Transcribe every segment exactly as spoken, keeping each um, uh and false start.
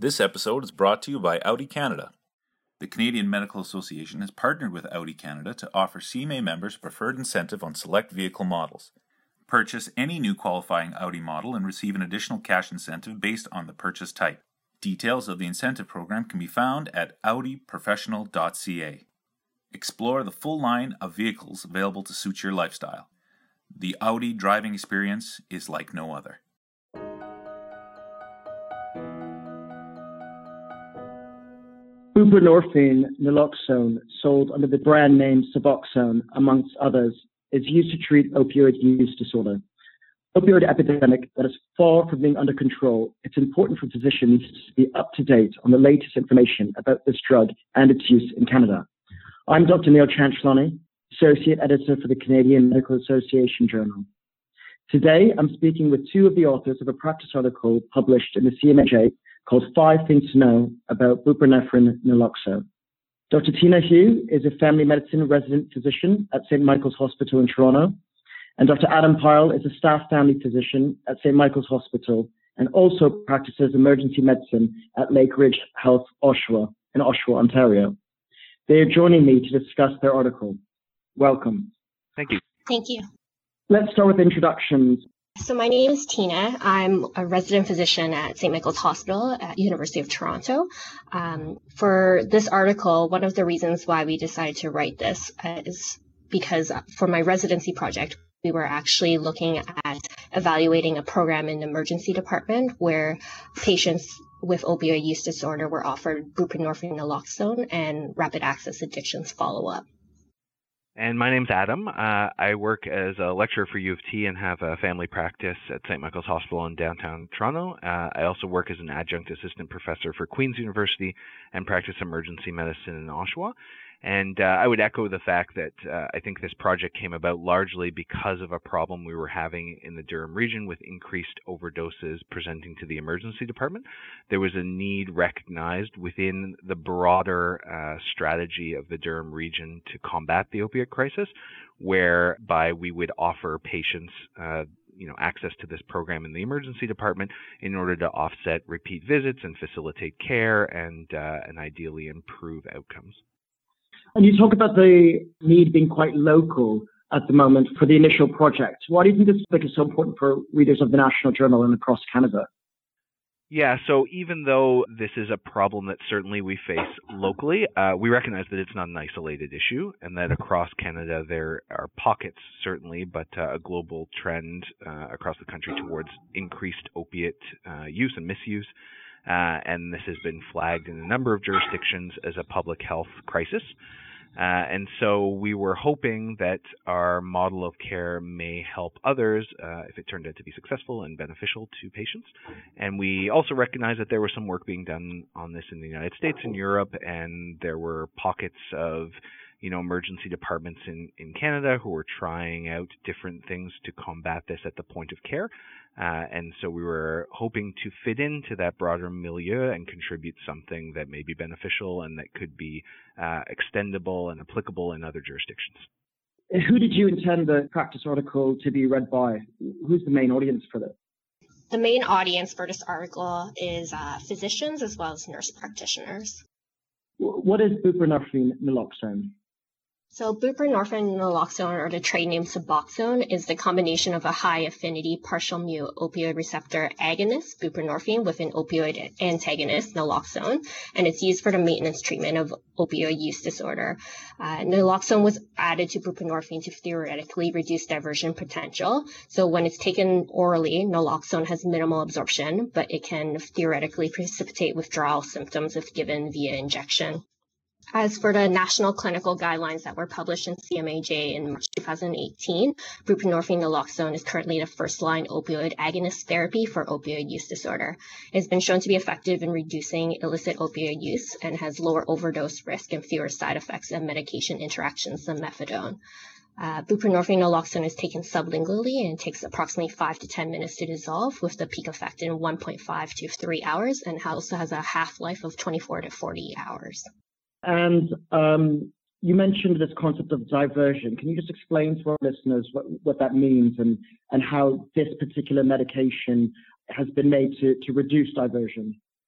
This episode is brought to you by Audi Canada. The Canadian Medical Association has partnered with Audi Canada to offer C M A members a preferred incentive on select vehicle models. Purchase any new qualifying Audi model and receive an additional cash incentive based on the purchase type. Details of the incentive program can be found at audi professional dot c a. Explore the full line of vehicles available to suit your lifestyle. The Audi driving experience is like no other. Buprenorphine naloxone, sold under the brand name Suboxone, amongst others, is used to treat opioid use disorder. Opioid epidemic that is far from being under control. It's important for physicians to be up to date on the latest information about this drug and its use in Canada. I'm Doctor Neil Chanchlani, Associate Editor for the Canadian Medical Association Journal. Today, I'm speaking with two of the authors of a practice article published in the C M A J called Five Things to Know About Buprenorphine Naloxone. Doctor Tina Hugh is a family medicine resident physician at Saint Michael's Hospital in Toronto, and Doctor Adam Pyle is a staff family physician at Saint Michael's Hospital and also practices emergency medicine at Lake Ridge Health Oshawa in Oshawa, Ontario. They are joining me to discuss their article. Welcome. Thank you. Thank you. Let's start with introductions. So my name is Tina. I'm a resident physician at Saint Michael's Hospital at University of Toronto. Um, for this article, one of the reasons why we decided to write this uh, is because for my residency project, we were actually looking at evaluating a program in the emergency department where patients with opioid use disorder were offered buprenorphine naloxone and rapid access addictions follow-up. And my name's Adam. Uh, I work as a lecturer for U of T and have a family practice at Saint Michael's Hospital in downtown Toronto. Uh, I also work as an adjunct assistant professor for Queen's University and practice emergency medicine in Oshawa. And uh, I would echo the fact that uh, I think this project came about largely because of a problem we were having in the Durham region with increased overdoses presenting to the emergency department. There was a need recognized within the broader uh, strategy of the Durham region to combat the opioid crisis, whereby we would offer patients uh, you know, access to this program in the emergency department in order to offset repeat visits and facilitate care and, uh, and ideally improve outcomes. And you talk about the need being quite local at the moment for the initial project. Why do you think this topic is so important for readers of the National Journal and across Canada? Yeah, so even though this is a problem that certainly we face locally, uh, we recognize that it's not an isolated issue and that across Canada there are pockets, certainly, but uh, a global trend uh, across the country towards increased opiate uh, use and misuse. Uh, and this has been flagged in a number of jurisdictions as a public health crisis. Uh, and so we were hoping that our model of care may help others uh, if it turned out to be successful and beneficial to patients. And we also recognize that there was some work being done on this in the United States and Europe, and there were pockets of you know, emergency departments in, in Canada who were trying out different things to combat this at the point of care. Uh, and so we were hoping to fit into that broader milieu and contribute something that may be beneficial and that could be uh, extendable and applicable in other jurisdictions. Who did you intend the practice article to be read by? Who's the main audience for this? The main audience for this article is uh, physicians as well as nurse practitioners. What is buprenorphine naloxone? So buprenorphine naloxone, or the trade name Suboxone, is the combination of a high-affinity partial mu opioid receptor agonist, buprenorphine, with an opioid antagonist, naloxone, and it's used for the maintenance treatment of opioid use disorder. Uh, naloxone was added to buprenorphine to theoretically reduce diversion potential. So when it's taken orally, naloxone has minimal absorption, but it can theoretically precipitate withdrawal symptoms if given via injection. As for the national clinical guidelines that were published in C M A J in March two thousand eighteen, buprenorphine naloxone is currently the first-line opioid agonist therapy for opioid use disorder. It has been shown to be effective in reducing illicit opioid use and has lower overdose risk and fewer side effects and medication interactions than methadone. Uh, buprenorphine naloxone is taken sublingually and takes approximately five to ten minutes to dissolve, with the peak effect in one point five to three hours, and also has a half-life of twenty-four to forty hours. And um, you mentioned this concept of diversion. Can you just explain to our listeners what, what that means and, and how this particular medication has been made to, to reduce diversion?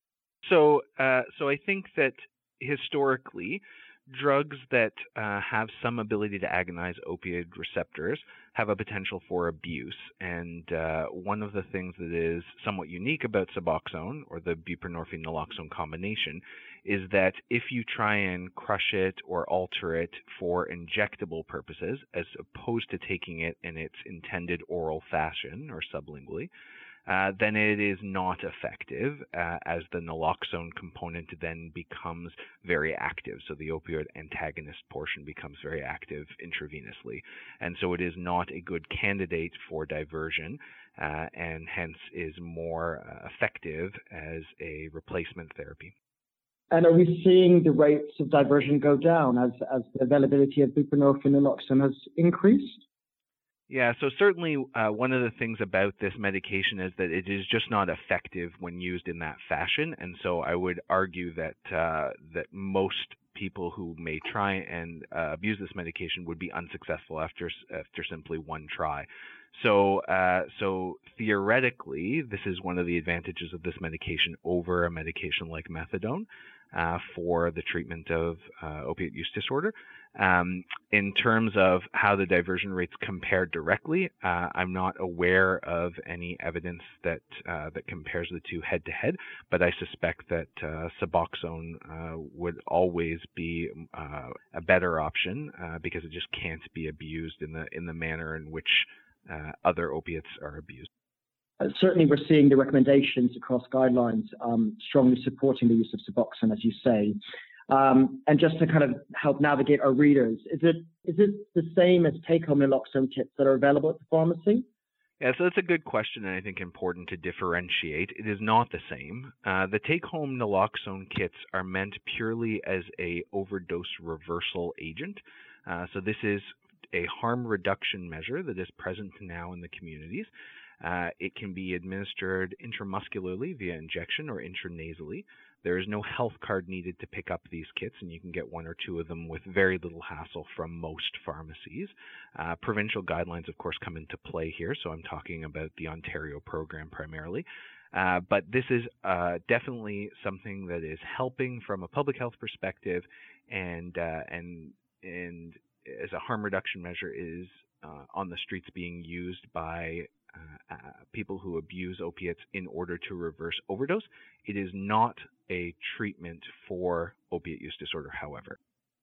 So, uh, so I think that historically, drugs that uh, have some ability to agonize opioid receptors have a potential for abuse. And uh, one of the things that is somewhat unique about Suboxone, or the buprenorphine naloxone combination, is that if you try and crush it or alter it for injectable purposes, as opposed to taking it in its intended oral fashion or sublingually, Uh, then it is not effective, uh, as the naloxone component then becomes very active. So the opioid antagonist portion becomes very active intravenously. And so it is not a good candidate for diversion, uh, and hence is more uh, effective as a replacement therapy. And are we seeing the rates of diversion go down as, as the availability of buprenorphine naloxone has increased? Yeah, so certainly uh, one of the things about this medication is that it is just not effective when used in that fashion, and so I would argue that uh, that most people who may try and uh, abuse this medication would be unsuccessful after after simply one try. So, uh, so theoretically, this is one of the advantages of this medication over a medication like methadone uh, for the treatment of uh, opiate use disorder. Um, in terms of how the diversion rates compare directly, uh, I'm not aware of any evidence that uh, that compares the two head to head, but I suspect that uh, Suboxone uh, would always be uh, a better option uh, because it just can't be abused in the in the manner in which uh, other opiates are abused. Uh, certainly, we're seeing the recommendations across guidelines um, strongly supporting the use of Suboxone, as you say. Um, and just to kind of help navigate our readers, is it is it the same as take-home naloxone kits that are available at the pharmacy? Yeah, so that's a good question, and I think important to differentiate. It is not the same. Uh, the take-home naloxone kits are meant purely as a overdose reversal agent. Uh, so this is a harm reduction measure that is present now in the communities. Uh, it can be administered intramuscularly via injection or intranasally. There is no health card needed to pick up these kits, and you can get one or two of them with very little hassle from most pharmacies. Uh, provincial guidelines, of course, come into play here, so I'm talking about the Ontario program primarily. Uh, but this is uh, definitely something that is helping from a public health perspective, and uh, and and as a harm reduction measure is uh, on the streets being used by Uh, uh, people who abuse opiates in order to reverse overdose. It is not a treatment for opiate use disorder, however.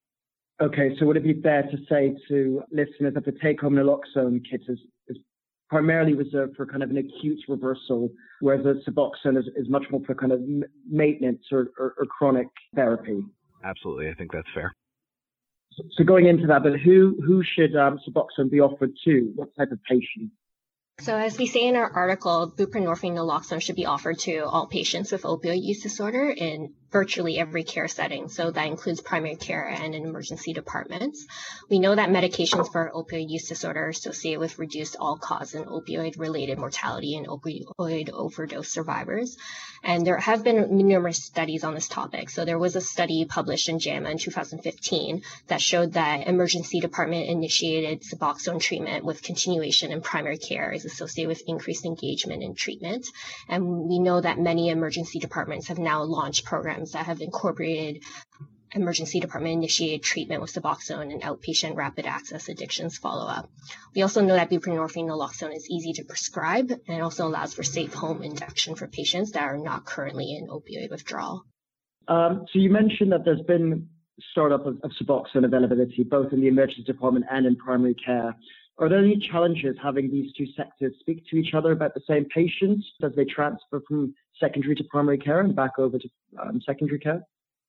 Okay, so would it be fair to say to listeners that the take-home naloxone kit is, is primarily reserved for kind of an acute reversal, whereas the Suboxone is, is much more for kind of maintenance or, or, or chronic therapy? Absolutely, I think that's fair. So, so going into that, but who, who should um, Suboxone be offered to? What type of patient? So as we say in our article, buprenorphine naloxone should be offered to all patients with opioid use disorder in virtually every care setting. So that includes primary care and in emergency departments. We know that medications for opioid use disorder are associated with reduced all-cause and opioid-related mortality in opioid overdose survivors. And there have been numerous studies on this topic. So there was a study published in JAMA in two thousand fifteen that showed that emergency department-initiated Suboxone treatment with continuation in primary care is associated with increased engagement in treatment. And we know that many emergency departments have now launched programs that have incorporated emergency department initiated treatment with Suboxone and outpatient rapid access addictions follow-up. We also know that buprenorphine naloxone is easy to prescribe and also allows for safe home induction for patients that are not currently in opioid withdrawal. Um, so you mentioned that there's been startup of, of Suboxone availability both in the emergency department and in primary care. Are there any challenges having these two sectors speak to each other about the same patients as they transfer from secondary to primary care and back over to um, secondary care?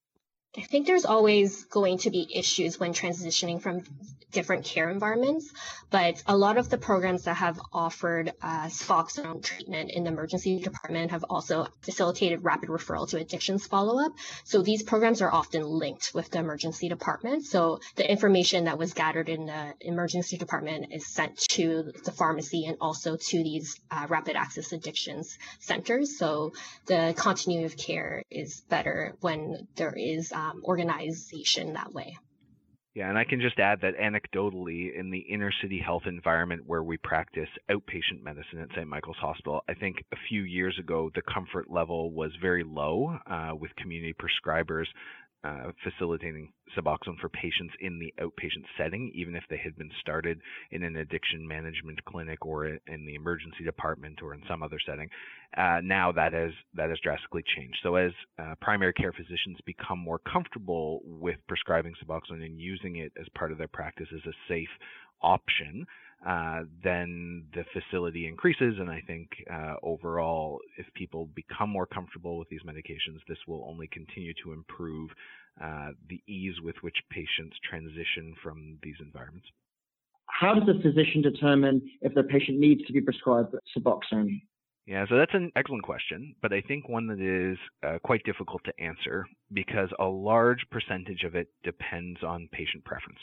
I think there's always going to be issues when transitioning from different care environments, but a lot of the programs that have offered uh, Suboxone treatment in the emergency department have also facilitated rapid referral to addictions follow-up. So these programs are often linked with the emergency department. So the information that was gathered in the emergency department is sent to the pharmacy and also to these uh, rapid access addictions centers. So the continuity of care is better when there is um, organization that way. Yeah, and I can just add that anecdotally, in the inner city health environment where we practice outpatient medicine at Saint Michael's Hospital, I think a few years ago the comfort level was very low uh, with community prescribers uh, facilitating Suboxone for patients in the outpatient setting, even if they had been started in an addiction management clinic or in the emergency department or in some other setting. Uh, now that has that has drastically changed. So as uh, primary care physicians become more comfortable with prescribing Suboxone and using it as part of their practice as a safe option, uh, then the facility increases. And I think uh, overall, if people become more comfortable with these medications, this will only continue to improve uh, the ease with which patients transition from these environments. How does a physician determine if their patient needs to be prescribed Suboxone? Yeah, so that's an excellent question, but I think one that is uh, quite difficult to answer because a large percentage of it depends on patient preference.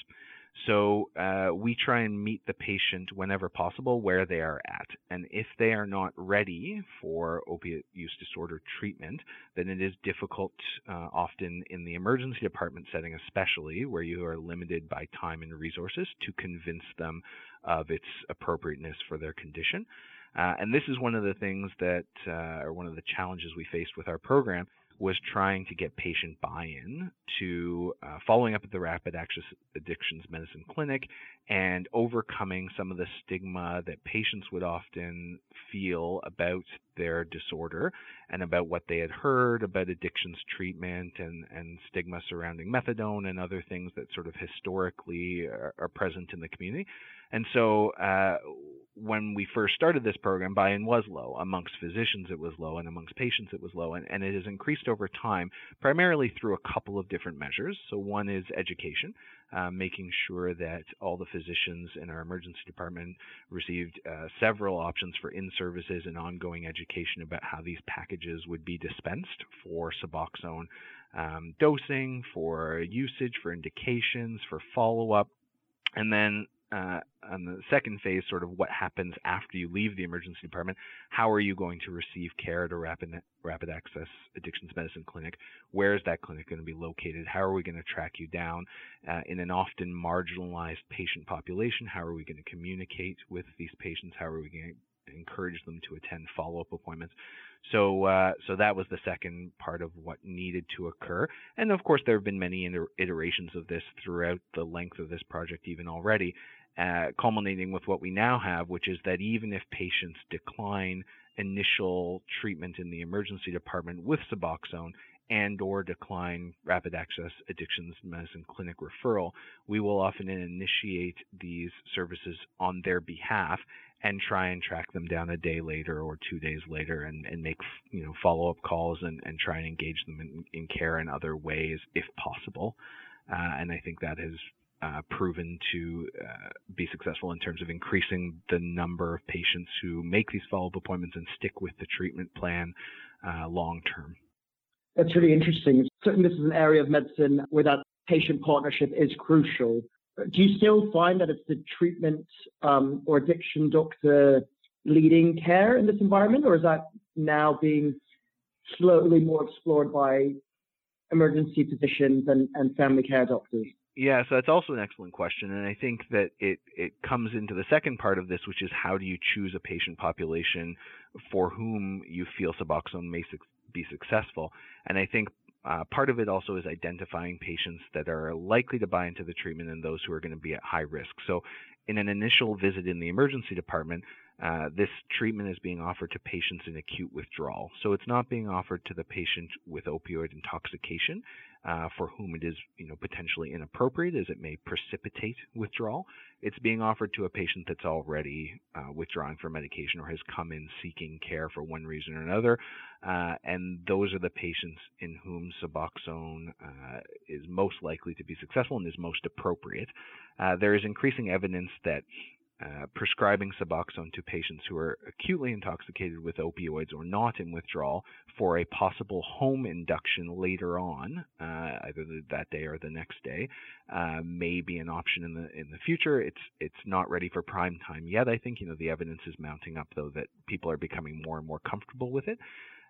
So uh, we try and meet the patient whenever possible where they are at. And if they are not ready for opiate use disorder treatment, then it is difficult uh, often in the emergency department setting especially, where you are limited by time and resources, to convince them of its appropriateness for their condition. Uh, and this is one of the things that, uh, or one of the challenges we faced with our program, was trying to get patient buy-in to uh, following up at the Rapid Access Addictions Medicine Clinic and overcoming some of the stigma that patients would often feel about their disorder and about what they had heard about addictions treatment and, and stigma surrounding methadone and other things that sort of historically are, are present in the community. And so uh, when we first started this program, buy-in was low. Amongst physicians it was low, and amongst patients it was low, and, and it has increased over time, primarily through a couple of different measures. So one is education, uh, making sure that all the physicians in our emergency department received uh, several options for in-services and ongoing education about how these packages would be dispensed for Suboxone um, dosing, for usage, for indications, for follow-up, and then Uh, on the second phase, sort of what happens after you leave the emergency department. How are you going to receive care at a rapid, rapid access addictions medicine clinic? Where is that clinic going to be located? How are we going to track you down uh, in an often marginalized patient population? How are we going to communicate with these patients? How are we going to encourage them to attend follow-up appointments? So, uh, so that was the second part of what needed to occur. And of course, there have been many iterations of this throughout the length of this project, even already, uh, culminating with what we now have, which is that even if patients decline initial treatment in the emergency department with Suboxone and or decline rapid access addictions medicine clinic referral, we will often initiate these services on their behalf and try and track them down a day later or two days later and, and make you know follow-up calls and, and try and engage them in, in care in other ways if possible. Uh, and I think that has uh, proven to uh, be successful in terms of increasing the number of patients who make these follow-up appointments and stick with the treatment plan uh, long-term. That's really interesting. Certainly this is an area of medicine where that patient partnership is crucial. Do you still find that it's the treatment um, or addiction doctor leading care in this environment, or is that now being slowly more explored by emergency physicians and, and family care doctors? Yeah, so that's also an excellent question, and I think that it, it comes into the second part of this, which is how do you choose a patient population for whom you feel Suboxone may su- be successful. And I think uh, part of it also is identifying patients that are likely to buy into the treatment and those who are going to be at high risk. So in an initial visit in the emergency department, Uh, this treatment is being offered to patients in acute withdrawal. So it's not being offered to the patient with opioid intoxication, uh, for whom it is, you know, potentially inappropriate as it may precipitate withdrawal. It's being offered to a patient that's already uh, withdrawing from medication or has come in seeking care for one reason or another. Uh, and those are the patients in whom Suboxone uh, is most likely to be successful and is most appropriate. Uh, there is increasing evidence that Uh, prescribing Suboxone to patients who are acutely intoxicated with opioids or not in withdrawal for a possible home induction later on, uh, either that day or the next day, uh, may be an option in the in the future. It's it's not ready for prime time yet. I think you know the evidence is mounting up though that people are becoming more and more comfortable with it.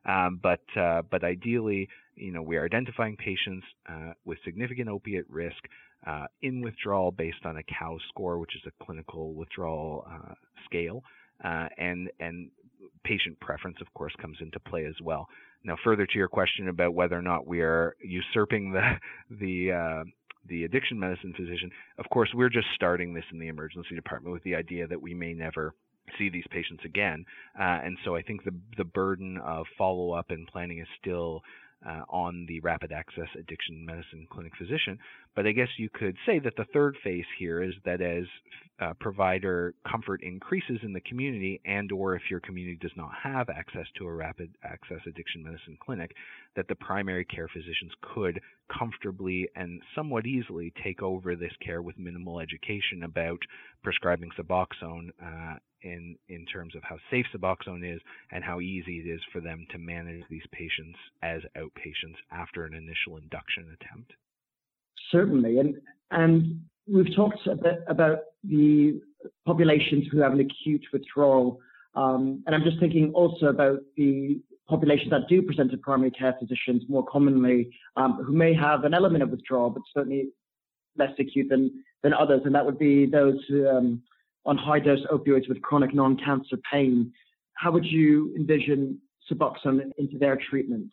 Um, but uh, but ideally, you know, we are identifying patients uh, with significant opiate risk uh, in withdrawal based on a C O W score, which is a clinical withdrawal uh, scale, uh, and and patient preference, of course, comes into play as well. Now, further to your question about whether or not we are usurping the the uh, the addiction medicine physician, of course, we're just starting this in the emergency department with the idea that we may never see these patients again. Uh, and so I think the the burden of follow-up and planning is still uh, on the rapid access addiction medicine clinic physician. But I guess you could say that the third phase here is that as uh, provider comfort increases in the community, and or if your community does not have access to a rapid access addiction medicine clinic, that the primary care physicians could comfortably and somewhat easily take over this care with minimal education about prescribing Suboxone uh, in in terms of how safe Suboxone is and how easy it is for them to manage these patients as outpatients after an initial induction attempt. Certainly, and and we've talked a bit about the populations who have an acute withdrawal, um, and I'm just thinking also about the populations that do present to primary care physicians more commonly, um, who may have an element of withdrawal, but certainly less acute than than others, and that would be those who, um, on high-dose opioids with chronic non-cancer pain. How would you envision Suboxone into their treatments?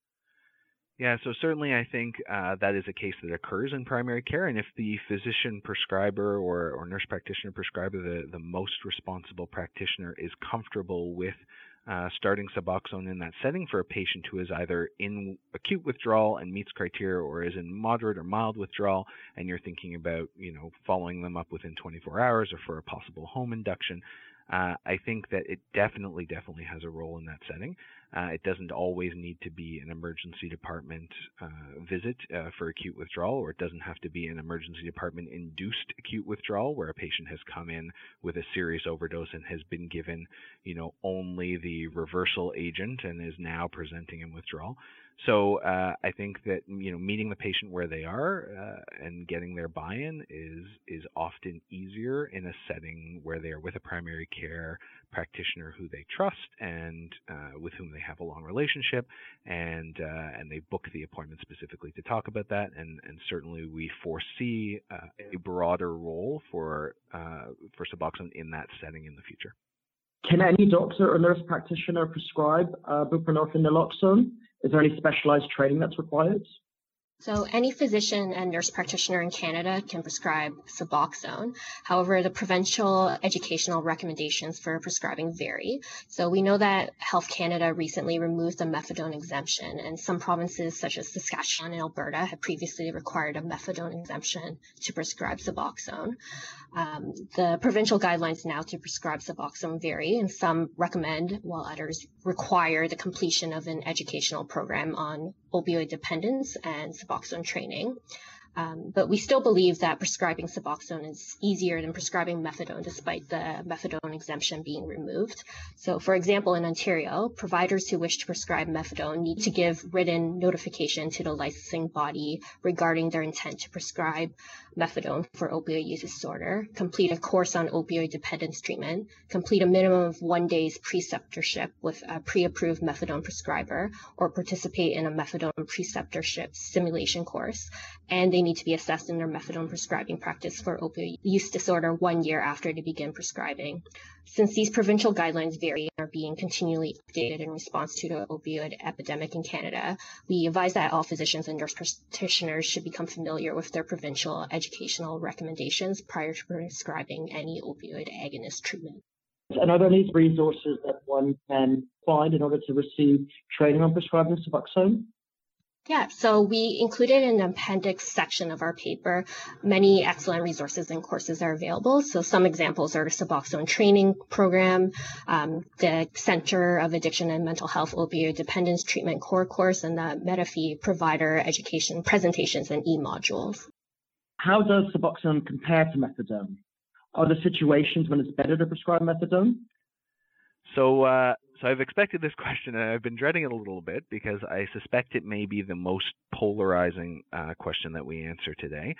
Yeah, so certainly I think uh, that is a case that occurs in primary care, and if the physician prescriber or, or nurse practitioner prescriber, the, the most responsible practitioner, is comfortable with uh, starting Suboxone in that setting for a patient who is either in acute withdrawal and meets criteria, or is in moderate or mild withdrawal, and you're thinking about, you know, following them up within twenty-four hours or for a possible home induction, Uh, I think that it definitely, definitely has a role in that setting. Uh, it doesn't always need to be an emergency department uh, visit uh, for acute withdrawal, or it doesn't have to be an emergency department induced acute withdrawal where a patient has come in with a serious overdose and has been given, you know, only the reversal agent and is now presenting in withdrawal. So uh, I think that, you know, meeting the patient where they are uh, and getting their buy-in is is often easier in a setting where they are with a primary care practitioner who they trust and uh, with whom they have a long relationship, and uh, and they book the appointment specifically to talk about that. And and certainly we foresee uh, a broader role for uh, for Suboxone in that setting in the future. Can any doctor or nurse practitioner prescribe uh, buprenorphine naloxone? Is there any specialized training that's required? So any physician and nurse practitioner in Canada can prescribe Suboxone. However, the provincial educational recommendations for prescribing vary. So we know that Health Canada recently removed the methadone exemption, and some provinces such as Saskatchewan and Alberta had previously required a methadone exemption to prescribe Suboxone. Um, the provincial guidelines now to prescribe Suboxone vary, and some recommend, while others require the completion of an educational program on opioid dependence and Suboxone training. Um, but we still believe that prescribing Suboxone is easier than prescribing methadone, despite the methadone exemption being removed. So, for example, in Ontario, providers who wish to prescribe methadone need to give written notification to the licensing body regarding their intent to prescribe methadone for opioid use disorder, complete a course on opioid dependence treatment, complete a minimum of one day's preceptorship with a pre-approved methadone prescriber, or participate in a methadone preceptorship simulation course, and they need to be assessed in their methadone prescribing practice for opioid use disorder one year after they begin prescribing. Since these provincial guidelines vary and are being continually updated in response to the opioid epidemic in Canada, we advise that all physicians and nurse practitioners should become familiar with their provincial educational recommendations prior to prescribing any opioid agonist treatment. And are there any resources that one can find in order to receive training on prescribing Suboxone? Yeah, so we included in the appendix section of our paper many excellent resources and courses are available. So some examples are the Suboxone training program, um, the Center of Addiction and Mental Health Opioid Dependence Treatment core course, and the Medifee provider education presentations and e-modules. How does Suboxone compare to methadone? Are there situations when it's better to prescribe methadone? So, uh, so I've expected this question, and I've been dreading it a little bit because I suspect it may be the most polarizing uh, question that we answer today.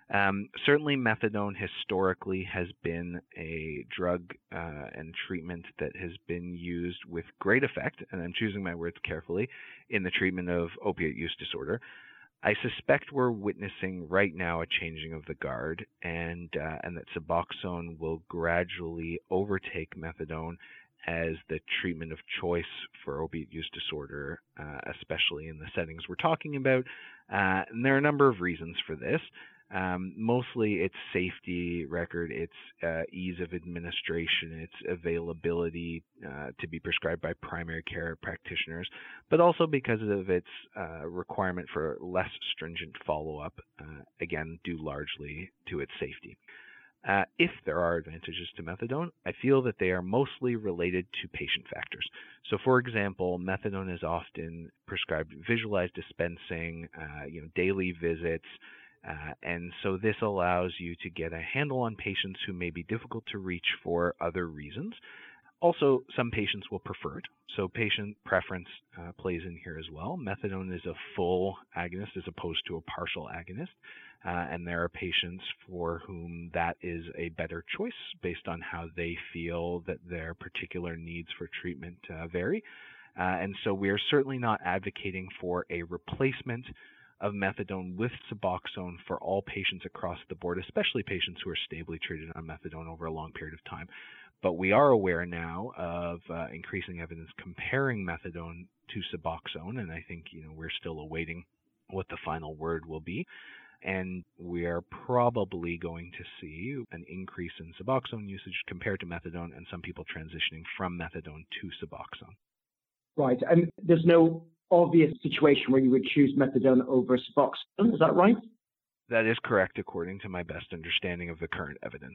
Um, certainly, methadone historically has been a drug uh, and treatment that has been used with great effect, and I'm choosing my words carefully, in the treatment of opiate use disorder. I suspect we're witnessing right now a changing of the guard, and uh, and that Suboxone will gradually overtake methadone as the treatment of choice for opiate use disorder, uh, especially in the settings we're talking about. Uh, and there are a number of reasons for this. Um, mostly its safety record, its uh, ease of administration, its availability uh, to be prescribed by primary care practitioners, but also because of its uh, requirement for less stringent follow-up, uh, again, due largely to its safety. Uh, if there are advantages to methadone, I feel that they are mostly related to patient factors. So, for example, methadone is often prescribed visualized dispensing, uh, you know, daily visits, Uh, and so this allows you to get a handle on patients who may be difficult to reach for other reasons. Also, some patients will prefer it, so patient preference uh, plays in here as well. Methadone is a full agonist as opposed to a partial agonist, uh, and there are patients for whom that is a better choice based on how they feel that their particular needs for treatment uh, vary. Uh, and so we are certainly not advocating for a replacement of methadone with Suboxone for all patients across the board, especially patients who are stably treated on methadone over a long period of time. But we are aware now of uh, increasing evidence comparing methadone to Suboxone, and I think you know we're still awaiting what the final word will be. And we are probably going to see an increase in Suboxone usage compared to methadone, and some people transitioning from methadone to Suboxone. Right, and there's no obvious situation where you would choose methadone over Suboxone, is that right? That is correct, according to my best understanding of the current evidence.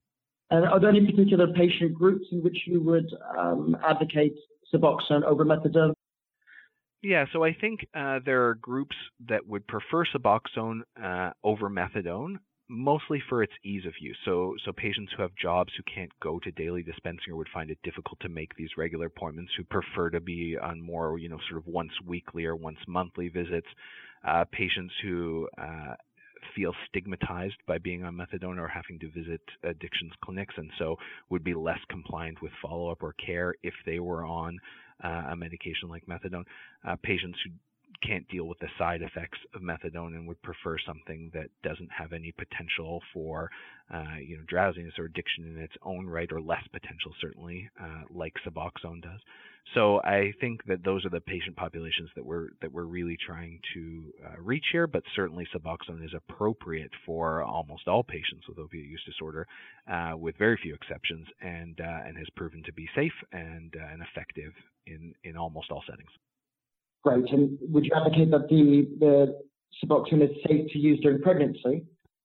And are there any particular patient groups in which you would um, advocate Suboxone over methadone? Yeah, so I think uh, there are groups that would prefer Suboxone uh, over methadone, mostly for its ease of use. So so patients who have jobs who can't go to daily dispensing or would find it difficult to make these regular appointments, who prefer to be on more, you know, sort of once weekly or once monthly visits, uh, patients who uh, feel stigmatized by being on methadone or having to visit addictions clinics, and so would be less compliant with follow-up or care if they were on uh, a medication like methadone, uh, patients who can't deal with the side effects of methadone and would prefer something that doesn't have any potential for uh, you know, drowsiness or addiction in its own right, or less potential certainly, uh, like Suboxone does. So I think that those are the patient populations that we're that we're really trying to uh, reach here, but certainly Suboxone is appropriate for almost all patients with opiate use disorder, uh, with very few exceptions, and uh, and has proven to be safe and uh, and effective in in almost all settings. Great. And would you advocate that the, the Suboxone is safe to use during pregnancy?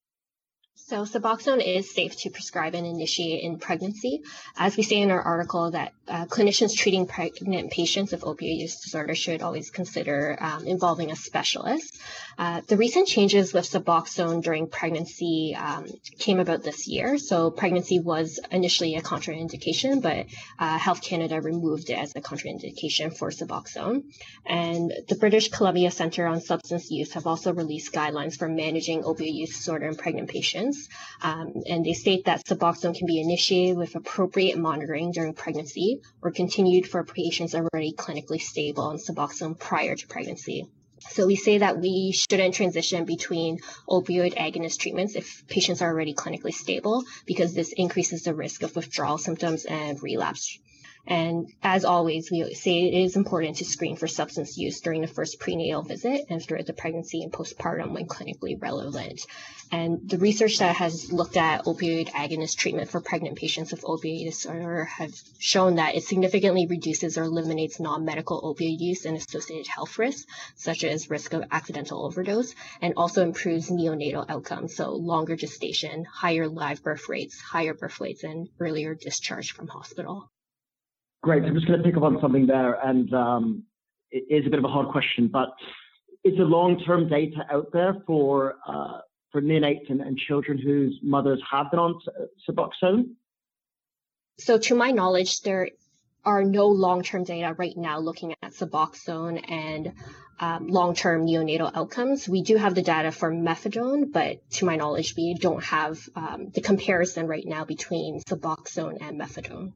So Suboxone is safe to prescribe and initiate in pregnancy. As we say in our article, that uh, clinicians treating pregnant patients with opioid use disorder should always consider um, involving a specialist. Uh, the recent changes with Suboxone during pregnancy um, came about this year. So pregnancy was initially a contraindication, but uh, Health Canada removed it as a contraindication for Suboxone. And the British Columbia Centre on Substance Use have also released guidelines for managing opioid use disorder in pregnant patients. Um, and they state that Suboxone can be initiated with appropriate monitoring during pregnancy or continued for patients already clinically stable on Suboxone prior to pregnancy. So we say that we shouldn't transition between opioid agonist treatments if patients are already clinically stable, because this increases the risk of withdrawal symptoms and relapse. And as always, we say it is important to screen for substance use during the first prenatal visit and throughout the pregnancy and postpartum when clinically relevant. And the research that has looked at opioid agonist treatment for pregnant patients with opioid disorder have shown that it significantly reduces or eliminates non-medical opioid use and associated health risks, such as risk of accidental overdose, and also improves neonatal outcomes, so longer gestation, higher live birth rates, higher birth weights, and earlier discharge from hospital. Great. I'm just going to pick up on something there, and um, it is a bit of a hard question, but is there long-term data out there for uh, for neonates and, and children whose mothers have been on Suboxone? So to my knowledge, there are no long-term data right now looking at Suboxone and um, long-term neonatal outcomes. We do have the data for methadone, but to my knowledge, we don't have um, the comparison right now between Suboxone and methadone.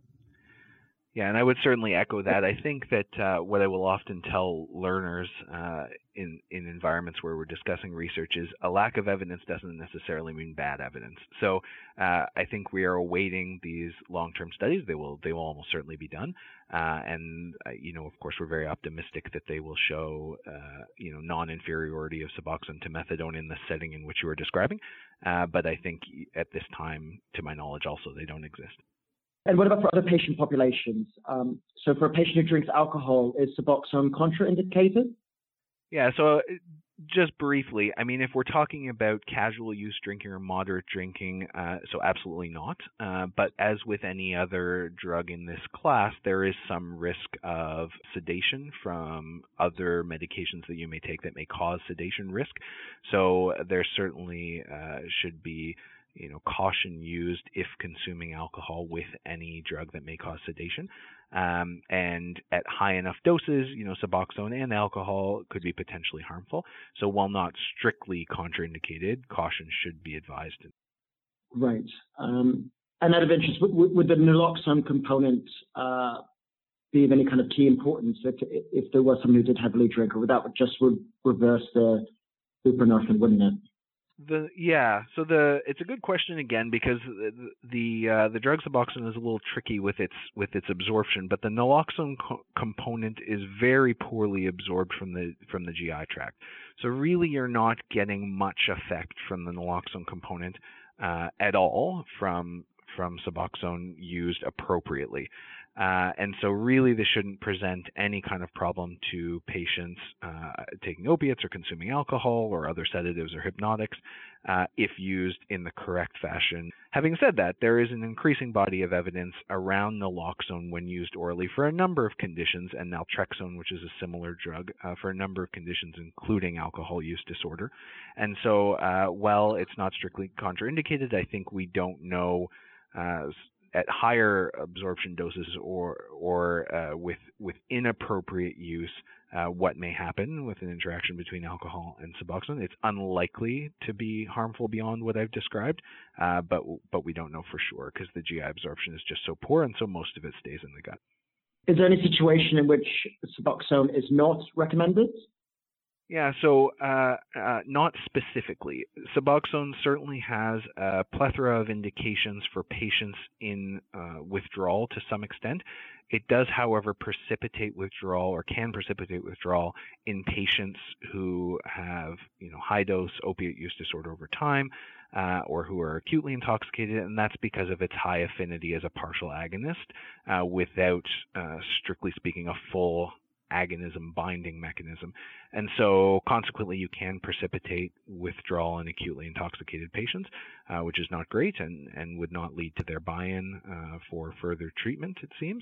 Yeah, and I would certainly echo that. I think that uh, what I will often tell learners uh, in in environments where we're discussing research is a lack of evidence doesn't necessarily mean bad evidence. So uh, I think we are awaiting these long-term studies. They will they will almost certainly be done, uh, and uh, you know, of course, we're very optimistic that they will show uh, you know non-inferiority of Suboxone to methadone in the setting in which you were describing. Uh, but I think at this time, to my knowledge, also they don't exist. And what about for other patient populations? Um, so for a patient who drinks alcohol, is Suboxone contraindicated? Yeah, so just briefly, I mean, if we're talking about casual use drinking or moderate drinking, uh, so absolutely not. Uh, but as with any other drug in this class, there is some risk of sedation from other medications that you may take that may cause sedation risk. So there certainly uh, should be you know, caution used if consuming alcohol with any drug that may cause sedation. Um, and at high enough doses, you know, Suboxone and alcohol could be potentially harmful. So while not strictly contraindicated, caution should be advised. Right. Um, and out of interest, would, would the naloxone component uh, be of any kind of key importance if, if there was someone who did heavily drink, or would that just would reverse the buprenorphine, wouldn't it? The yeah, so the it's a good question again because the the, uh, the drug Suboxone is a little tricky with its with its absorption, but the naloxone co- component is very poorly absorbed from the from the G I tract. So really, you're not getting much effect from the naloxone component uh, at all from from Suboxone used appropriately. Uh, and so really this shouldn't present any kind of problem to patients uh, taking opiates or consuming alcohol or other sedatives or hypnotics uh, if used in the correct fashion. Having said that, there is an increasing body of evidence around naloxone when used orally for a number of conditions, and naltrexone, which is a similar drug, uh, for a number of conditions, including alcohol use disorder. And so uh, while it's not strictly contraindicated, I think we don't know uh, at higher absorption doses or or uh, with with inappropriate use, uh, what may happen with an interaction between alcohol and Suboxone. It's unlikely to be harmful beyond what I've described, uh, but but we don't know for sure because the G I absorption is just so poor, and so most of it stays in the gut. Is there any situation in which Suboxone is not recommended? Yeah, so uh, uh, not specifically. Suboxone certainly has a plethora of indications for patients in uh, withdrawal to some extent. It does, however, precipitate withdrawal or can precipitate withdrawal in patients who have, you know, high dose opiate use disorder over time uh, or who are acutely intoxicated, and that's because of its high affinity as a partial agonist uh, without, uh, strictly speaking, a full agonism binding mechanism. And so consequently you can precipitate withdrawal in acutely intoxicated patients, uh, which is not great and, and would not lead to their buy-in uh, for further treatment, it seems.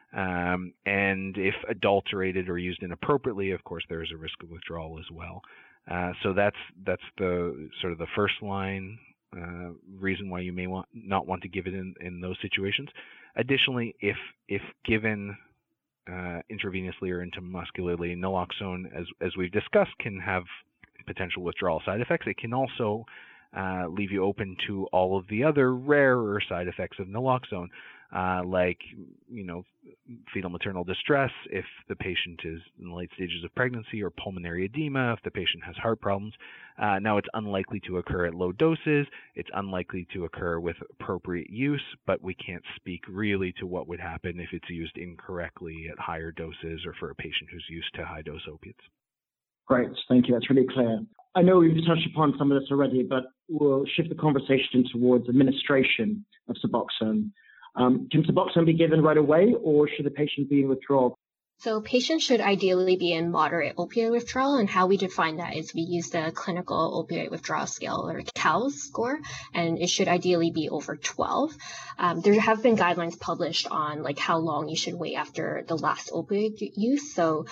Um, and if adulterated or used inappropriately, of course, there is a risk of withdrawal as well. Uh, so that's that's the sort of the first line uh, reason why you may want not want to give it in, in those situations. Additionally, if if given Uh, intravenously or intramuscularly, naloxone, as as we've discussed, can have potential withdrawal side effects. It can also uh, leave you open to all of the other rarer side effects of naloxone, uh, like you know fetal maternal distress if the patient is in the late stages of pregnancy, or pulmonary edema if the patient has heart problems. Uh, now, it's unlikely to occur at low doses. It's unlikely to occur with appropriate use, but we can't speak really to what would happen if it's used incorrectly at higher doses or for a patient who's used to high-dose opiates. Great, thank you. That's really clear. I know we've touched upon some of this already, but we'll shift the conversation towards administration of Suboxone. Um, can Suboxone be given right away, or should the patient be in withdrawal? So patients should ideally be in moderate opioid withdrawal, and how we define that is we use the clinical opioid withdrawal scale, or C A L S score, and it should ideally be over twelve. Um, there have been guidelines published on like how long you should wait after the last opioid use. So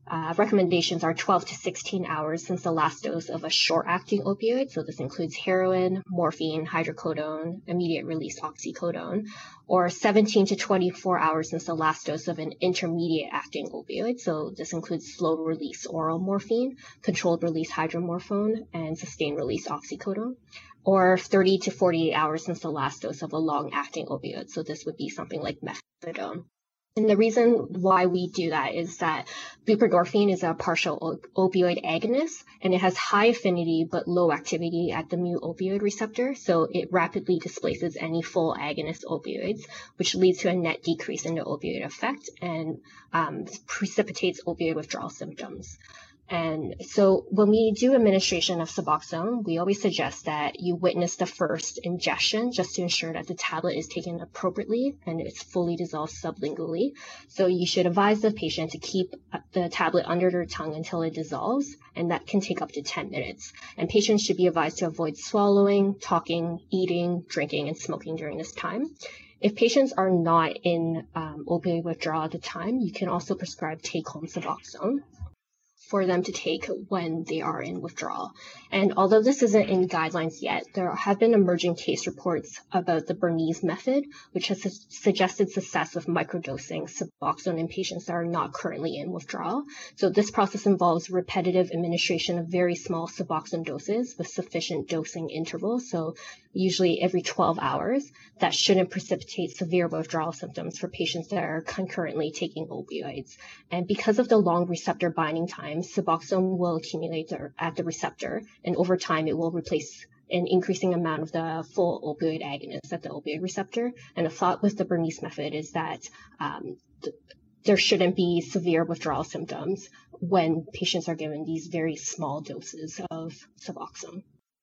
Uh, recommendations are twelve to sixteen hours since the last dose of a short-acting opioid. So this includes heroin, morphine, hydrocodone, immediate-release oxycodone, or seventeen to twenty-four hours since the last dose of an intermediate-acting opioid. So this includes slow-release oral morphine, controlled-release hydromorphone, and sustained-release oxycodone, or thirty to forty-eight hours since the last dose of a long-acting opioid. So this would be something like methadone. And the reason why we do that is that buprenorphine is a partial op- opioid agonist, and it has high affinity but low activity at the mu opioid receptor. So it rapidly displaces any full agonist opioids, which leads to a net decrease in the opioid effect and um, precipitates opioid withdrawal symptoms. And so when we do administration of Suboxone, we always suggest that you witness the first ingestion just to ensure that the tablet is taken appropriately and it's fully dissolved sublingually. So you should advise the patient to keep the tablet under their tongue until it dissolves, and that can take up to ten minutes. And patients should be advised to avoid swallowing, talking, eating, drinking, and smoking during this time. If patients are not in um, opioid withdrawal at the time, you can also prescribe take-home Suboxone for them to take when they are in withdrawal. And although this isn't in guidelines yet, there have been emerging case reports about the Bernese method, which has su- suggested success with microdosing Suboxone in patients that are not currently in withdrawal. So this process involves repetitive administration of very small Suboxone doses with sufficient dosing intervals, so usually every twelve hours, that shouldn't precipitate severe withdrawal symptoms for patients that are concurrently taking opioids. And because of the long receptor binding time, Suboxone will accumulate at the receptor, and over time it will replace an increasing amount of the full opioid agonist at the opioid receptor. And the thought with the Bernese method is that um, th- there shouldn't be severe withdrawal symptoms when patients are given these very small doses of Suboxone.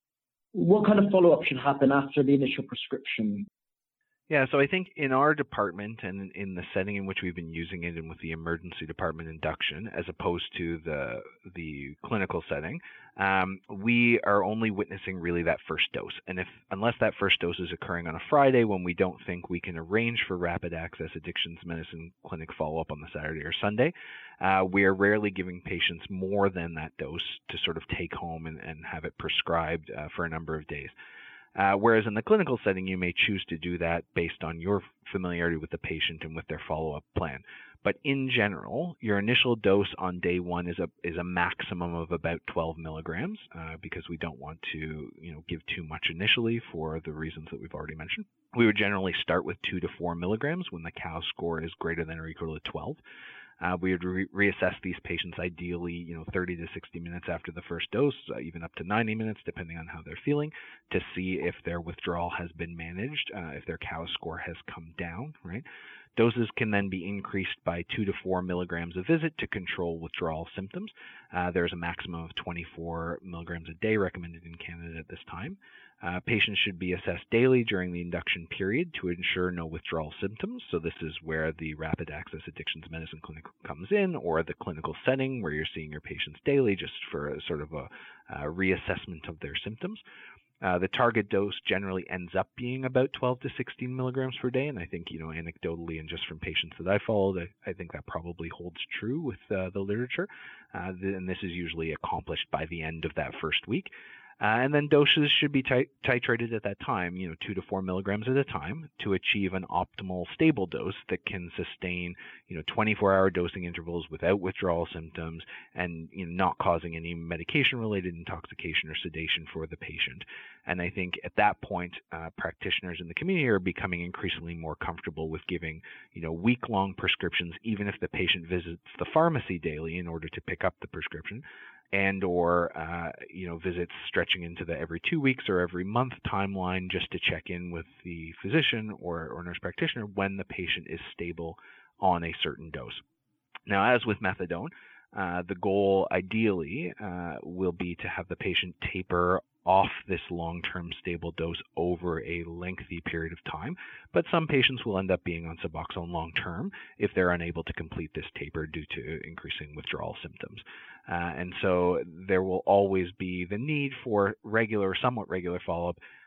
What kind of follow-up should happen after the initial prescription? Yeah, so I think in our department and in the setting in which we've been using it and with the emergency department induction, as opposed to the the clinical setting, um, we are only witnessing really that first dose. And if unless that first dose is occurring on a Friday when we don't think we can arrange for rapid access addictions medicine clinic follow-up on the Saturday or Sunday, uh, we are rarely giving patients more than that dose to sort of take home and, and have it prescribed uh, for a number of days. Uh, whereas in the clinical setting, you may choose to do that based on your familiarity with the patient and with their follow-up plan. But in general, your initial dose on day one is a is a maximum of about twelve milligrams uh, because we don't want to you know give too much initially for the reasons that we've already mentioned. We would generally start with two to four milligrams when the C O W score is greater than or equal to twelve. Uh, we would re- reassess these patients ideally, you know, thirty to sixty minutes after the first dose, uh, even up to ninety minutes, depending on how they're feeling, to see if their withdrawal has been managed, uh, if their C O W score has come down, right? Doses can then be increased by two to four milligrams a visit to control withdrawal symptoms. Uh, there's a maximum of twenty-four milligrams a day recommended in Canada at this time. Uh, patients should be assessed daily during the induction period to ensure no withdrawal symptoms. So this is where the Rapid Access Addictions Medicine Clinic comes in, or the clinical setting where you're seeing your patients daily just for a sort of a, a reassessment of their symptoms. Uh, the target dose generally ends up being about twelve to sixteen milligrams per day, and I think, you know, anecdotally and just from patients that I followed, I, I think that probably holds true with uh, the literature, uh, the, and this is usually accomplished by the end of that first week. Uh, and then doses should be tit- titrated at that time, you know, two to four milligrams at a time to achieve an optimal stable dose that can sustain, you know, twenty-four hour dosing intervals without withdrawal symptoms and, you know, not causing any medication-related intoxication or sedation for the patient. And I think at that point, uh, practitioners in the community are becoming increasingly more comfortable with giving, you know, week-long prescriptions, even if the patient visits the pharmacy daily in order to pick up the prescription, and or, uh, you know, visits stretching into the every two weeks or every month timeline just to check in with the physician or, or nurse practitioner when the patient is stable on a certain dose. Now, as with methadone, uh, the goal ideally uh, will be to have the patient taper off this long-term stable dose over a lengthy period of time, but some patients will end up being on Suboxone long-term if they're unable to complete this taper due to increasing withdrawal symptoms. Uh, and so there will always be the need for regular or somewhat regular follow-up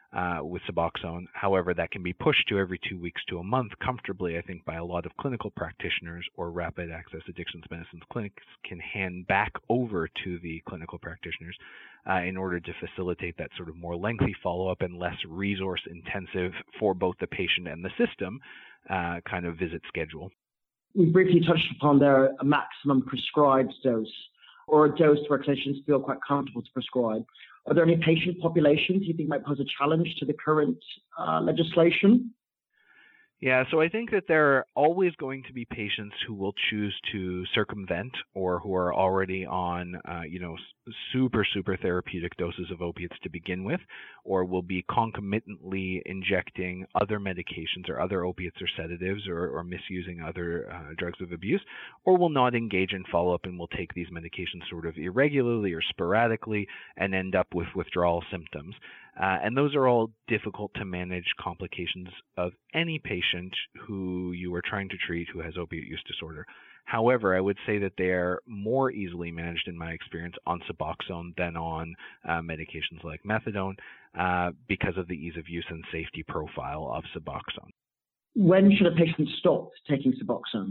uh, with Suboxone. However, that can be pushed to every two weeks to a month comfortably, I think, by a lot of clinical practitioners, or rapid access addictions medicine clinics can hand back over to the clinical practitioners uh, in order to facilitate that sort of more lengthy follow-up and less resource-intensive for both the patient and the system uh, kind of visit schedule. We briefly touched upon there a maximum prescribed dose, or a dose where clinicians feel quite comfortable to prescribe. Are there any patient populations you think might pose a challenge to the current uh, legislation? Yeah, so I think that there are always going to be patients who will choose to circumvent, or who are already on, uh, you know, super, super therapeutic doses of opiates to begin with, or will be concomitantly injecting other medications or other opiates or sedatives, or, or misusing other uh, drugs of abuse, or will not engage in follow-up and will take these medications sort of irregularly or sporadically and end up with withdrawal symptoms. Uh, and those are all difficult to manage complications of any patient who you are trying to treat who has opiate use disorder. However, I would say that they are more easily managed, in my experience, on Suboxone than on uh, medications like methadone uh, because of the ease of use and safety profile of Suboxone. When should a patient stop taking Suboxone?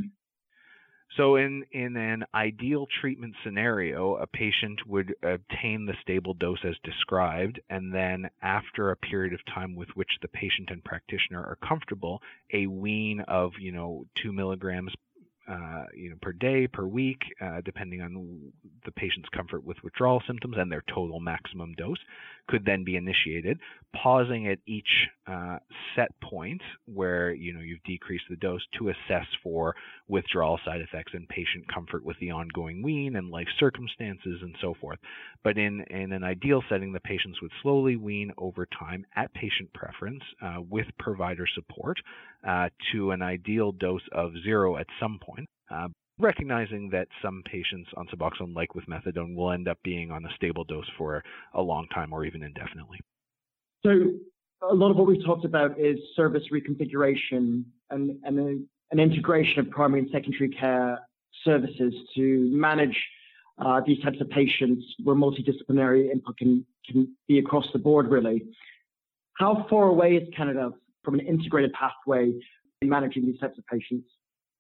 So in, in an ideal treatment scenario, a patient would obtain the stable dose as described, and then after a period of time with which the patient and practitioner are comfortable, a wean of, you know, two milligrams Uh, you know, per day, per week, uh, depending on the patient's comfort with withdrawal symptoms and their total maximum dose, could then be initiated, pausing at each uh, set point where, you know, you've decreased the dose to assess for withdrawal side effects and patient comfort with the ongoing wean and life circumstances and so forth. But in, in an ideal setting, the patients would slowly wean over time at patient preference uh, with provider support uh, to an ideal dose of zero at some point. Uh, recognizing that some patients on Suboxone, like with methadone, will end up being on a stable dose for a long time or even indefinitely. So a lot of what we've talked about is service reconfiguration and, and a, an integration of primary and secondary care services to manage uh, these types of patients where multidisciplinary input can, can be across the board, really. How far away is Canada from an integrated pathway in managing these types of patients?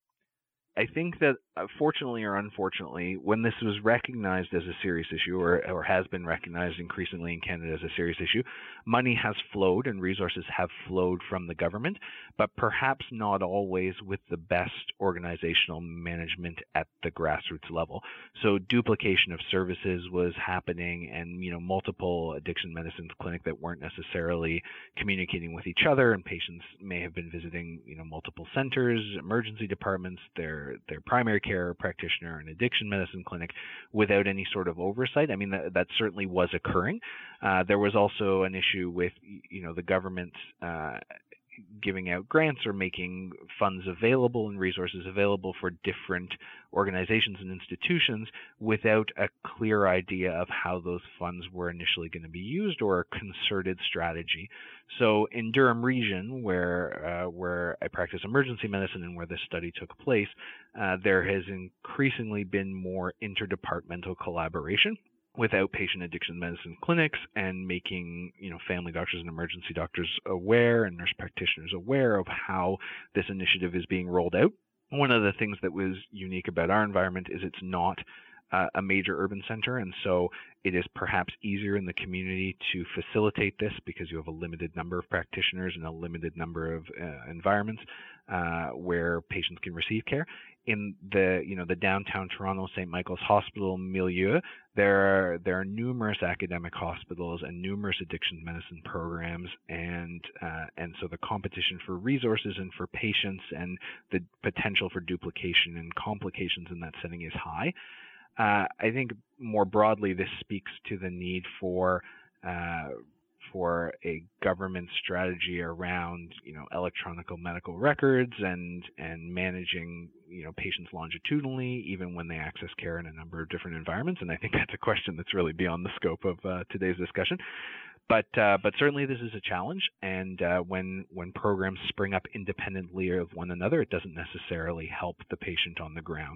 I think that, uh, fortunately or unfortunately, when this was recognized as a serious issue, or, or has been recognized increasingly in Canada as a serious issue, money has flowed and resources have flowed from the government, but perhaps not always with the best organizational management at the grassroots level. So duplication of services was happening, and, you know, multiple addiction medicine clinics that weren't necessarily communicating with each other, and patients may have been visiting, you know, multiple centers, emergency departments, their their primary care practitioner and addiction medicine clinic without any sort of oversight. I mean, that, that certainly was occurring. Uh, there was also an issue with, you know, the government uh, giving out grants or making funds available and resources available for different organizations and institutions without a clear idea of how those funds were initially going to be used, or a concerted strategy. So in Durham region, where uh, where I practice emergency medicine and where this study took place, uh, there has increasingly been more interdepartmental collaboration with outpatient addiction medicine clinics, and making, you know, family doctors and emergency doctors aware, and nurse practitioners aware of how this initiative is being rolled out. One of the things that was unique about our environment is it's not uh, a major urban center, and so it is perhaps easier in the community to facilitate this because you have a limited number of practitioners and a limited number of uh, environments uh, where patients can receive care. In the, you know, the downtown Toronto Saint Michael's Hospital milieu, there are there are numerous academic hospitals and numerous addiction medicine programs, and uh, and so the competition for resources and for patients and the potential for duplication and complications in that setting is high. Uh, I think more broadly, this speaks to the need for uh, for a government strategy around, you know, electronic medical records and and managing, you know, patients longitudinally, even when they access care in a number of different environments. And I think that's a question that's really beyond the scope of uh, today's discussion. But uh, but certainly this is a challenge, and uh, when when programs spring up independently of one another, it doesn't necessarily help the patient on the ground.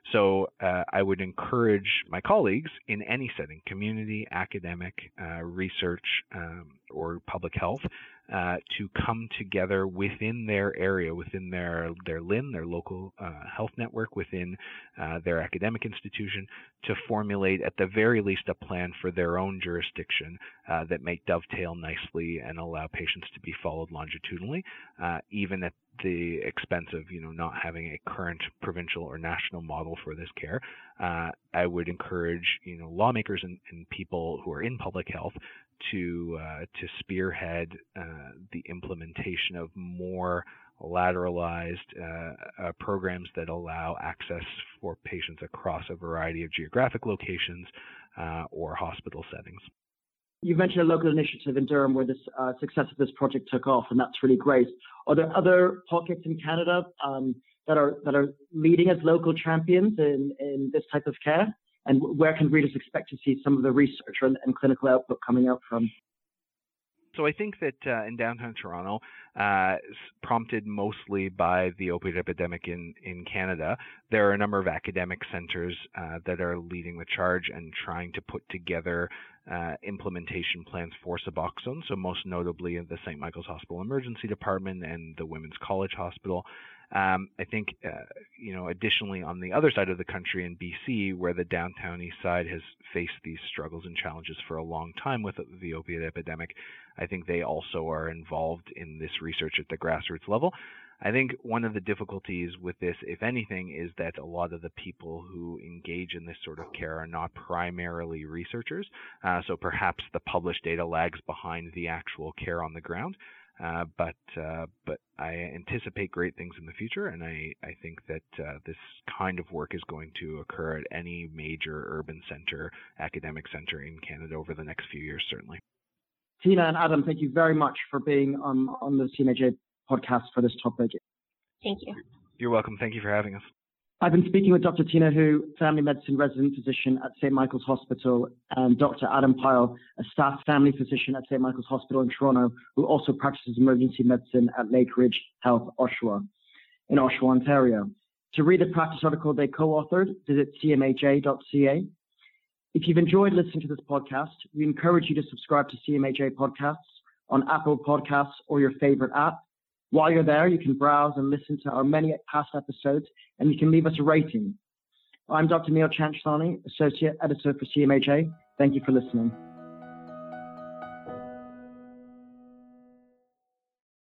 So uh, I would encourage my colleagues in any setting, community, academic, uh, research, um, or public health, uh, to come together within their area, within their, their L I N, their local uh, health network, within uh, their academic institution, to formulate at the very least a plan for their own jurisdiction uh, that may dovetail nicely and allow patients to be followed longitudinally, uh, even at the expense of, you know, not having a current provincial or national model for this care. Uh, I would encourage, you know, lawmakers and, and people who are in public health to uh, to spearhead uh, the implementation of more lateralized uh, uh, programs that allow access for patients across a variety of geographic locations uh, or hospital settings. You mentioned a local initiative in Durham where this uh, success of this project took off, and that's really great. Are there other pockets in Canada um, that are that are leading as local champions in, in this type of care? And where can readers expect to see some of the research and, and clinical output coming out from? So I think that uh, in downtown Toronto, uh, prompted mostly by the opioid epidemic in, in Canada, there are a number of academic centers uh, that are leading the charge and trying to put together uh, implementation plans for Suboxone. So most notably in the Saint Michael's Hospital Emergency Department and the Women's College Hospital. Um, I think, uh, you know, additionally on the other side of the country in B C, where the downtown east side has faced these struggles and challenges for a long time with the opioid epidemic, I think they also are involved in this research at the grassroots level. I think one of the difficulties with this, if anything, is that a lot of the people who engage in this sort of care are not primarily researchers. Uh, so perhaps the published data lags behind the actual care on the ground. Uh, but uh, but I anticipate great things in the future, and I, I think that uh, this kind of work is going to occur at any major urban center, academic center in Canada over the next few years, certainly. Tina and Adam, thank you very much for being on, on the C M A J podcast for this topic. Thank you. You're welcome. Thank you for having us. I've been speaking with Doctor Tina Hu, family medicine resident physician at Saint Michael's Hospital, and Doctor Adam Pyle, a staff family physician at Saint Michael's Hospital in Toronto, who also practices emergency medicine at Lake Ridge Health, Oshawa, in Oshawa, Ontario. To read the practice article they co-authored, visit c m a j dot c a. If you've enjoyed listening to this podcast, we encourage you to subscribe to C M A J Podcasts on Apple Podcasts or your favorite app. While you're there, you can browse and listen to our many past episodes, and you can leave us a rating. I'm Doctor Neil Chanchlani, Associate Editor for C M A J. Thank you for listening.